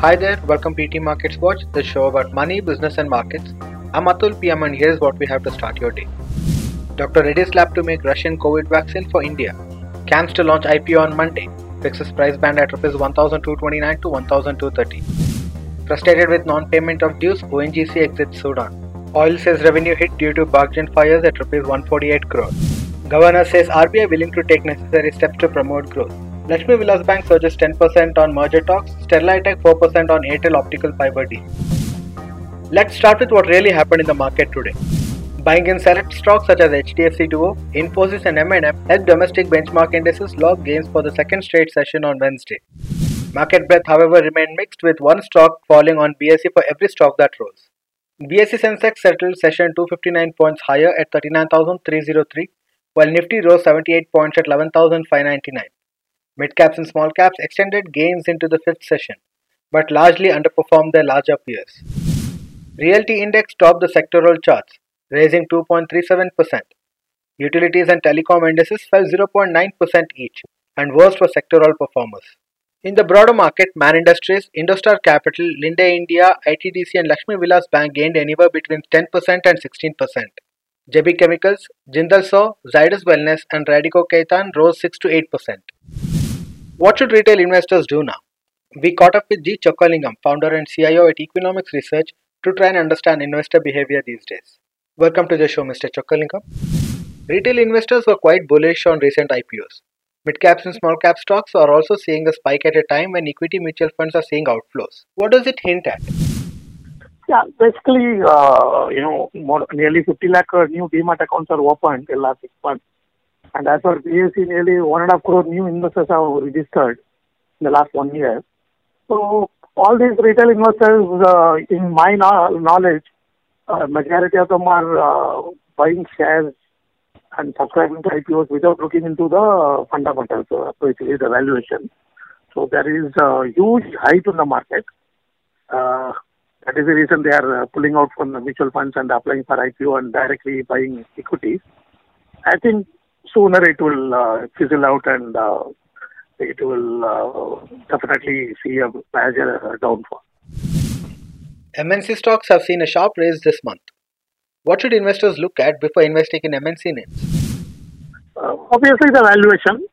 Hi there, welcome to ET Markets Watch, the show about money, business, and markets. I'm Atul PM, and here's what we have to start your day. Dr. Reddy's lab to make Russian COVID vaccine for India. CAMS to launch IPO on Monday. Fixes price band at Rs 1,229 to 1,230. Frustrated with non-payment of dues, ONGC exits Sudan. Oil says revenue hit due to Bargain fires at Rs 148 crore. Governor says RBI willing to take necessary steps to promote growth. Lakshmi Vilas Bank surges 10% on merger talks, Sterlite Tech 4% on Airtel optical fiber deal. Let's start with what really happened in the market today. Buying in select stocks such as HDFC Duo, Infosys and M&M helped domestic benchmark indices log gains for the second straight session on Wednesday. Market breadth, however, remained mixed with one stock falling on BSE for every stock that rose. BSE Sensex settled session 259 points higher at 39,303, while Nifty rose 78 points at 11,599. Mid-caps and small caps extended gains into the fifth session, but largely underperformed their larger peers. Realty Index topped the sectoral charts, raising 2.37%. Utilities and telecom indices fell 0.9% each, and worst were sectoral performers. In the broader market, Man Industries, Indostar Capital, Linde India, ITDC and Lakshmi Vilas Bank gained anywhere between 10% and 16%. JB Chemicals, Jindal Saw, Zydus Wellness and Radico Khaitan rose 6 to 8%. What should retail investors do now? We caught up with G. Chokkalingam, founder and CIO at Economics Research, to try and understand investor behavior these days. Welcome to the show, Mr. Chokkalingam. Retail investors were quite bullish on recent IPOs. Mid-caps and small-cap stocks are also seeing a spike at a time when equity mutual funds are seeing outflows. What does it hint at? Yeah, basically, nearly 50 lakh new demat accounts are opened in the last 6 months. And as per BSE, nearly 1.5 crore new investors have registered in the last 1 year. So, all these retail investors, in my knowledge, majority of them are buying shares and subscribing to IPOs without looking into the fundamentals, basically the valuation. So, there is a huge hype in the market. That is the reason they are pulling out from the mutual funds and applying for IPO and directly buying equities. I think sooner it will fizzle out and it will definitely see a major downfall. MNC stocks have seen a sharp rise this month. What should investors look at before investing in MNC names? Obviously, the valuation.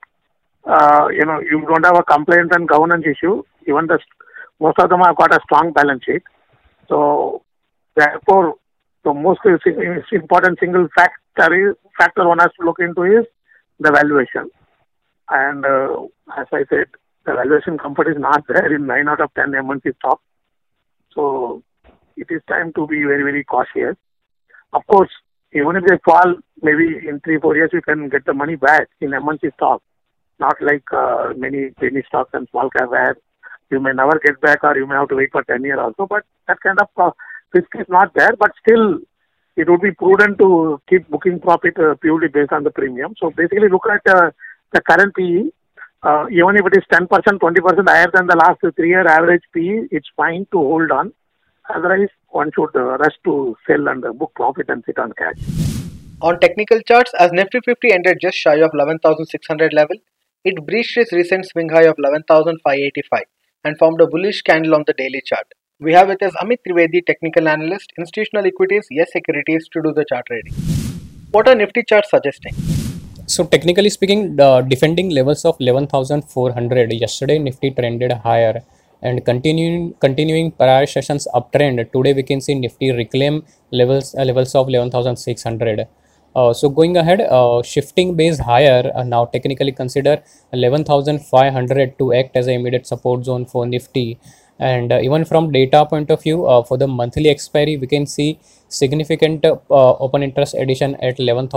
You don't have a compliance and governance issue. Even most of them have got a strong balance sheet. So, therefore, the most important single factor one has to look into is the valuation. And as I said, the valuation comfort is not there in 9 out of 10 MNC stocks. So, it is time to be very, very cautious. Of course, even if they fall, maybe in 3-4 years you can get the money back in MNC stocks. Not like many penny stocks and small cap where you may never get back or you may have to wait for 10 years also. But that kind of risk is not there. But still, it would be prudent to keep booking profit purely based on the premium. So basically look at the current PE. Even if it is 10%, 20% higher than the last 3-year average PE, it's fine to hold on. Otherwise, one should rush to sell and book profit and sit on cash. On technical charts, as Nifty 50 ended just shy of 11,600 level, it breached its recent swing high of 11,585 and formed a bullish candle on the daily chart. We have with us Amit Trivedi, technical analyst, institutional equities, Yes Securities, to do the chart reading. What are Nifty charts suggesting? So technically speaking, defending levels of 11,400, yesterday Nifty trended higher and continuing prior sessions uptrend. Today we can see Nifty reclaim levels of 11,600. So going ahead, shifting base higher, now technically consider 11,500 to act as an immediate support zone for Nifty. And even from data point of view, for the monthly expiry, we can see significant open interest addition at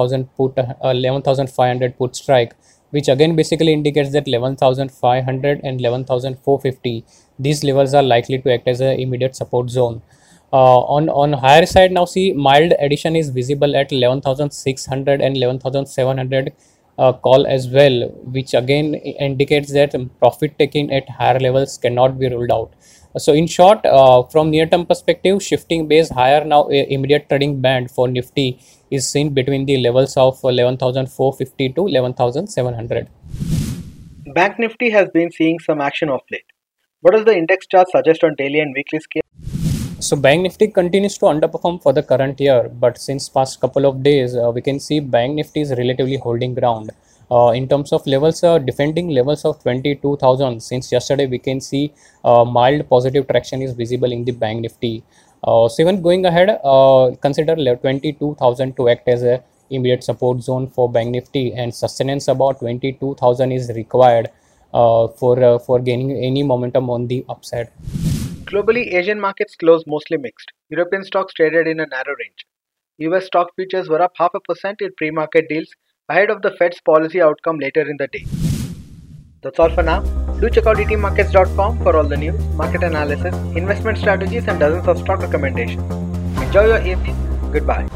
11,500 put strike, which again basically indicates that 11,500 and 11,450, these levels are likely to act as an immediate support zone. On higher side, now see mild addition is visible at 11,600 and 11,700 call as well, which again indicates that profit taking at higher levels cannot be ruled out. So in short, from near-term perspective, shifting base higher now, immediate trading band for Nifty is seen between the levels of 11,450 to 11,700. Bank Nifty has been seeing some action of late. What does the index chart suggest on daily and weekly scale? So Bank Nifty continues to underperform for the current year, but since past couple of days, we can see Bank Nifty is relatively holding ground. In terms of levels, defending levels of 22,000. Since yesterday, we can see mild positive traction is visible in the Bank Nifty. So even going ahead, consider 22,000 to act as a immediate support zone for Bank Nifty, and sustenance about 22,000 is required for gaining any momentum on the upside. Globally, Asian markets closed mostly mixed. European stocks traded in a narrow range. US stock futures were up 0.5% in pre-market deals ahead of the Fed's policy outcome later in the day. That's all for now. Do check out etmarkets.com for all the news, market analysis, investment strategies and dozens of stock recommendations. Enjoy your evening. Goodbye.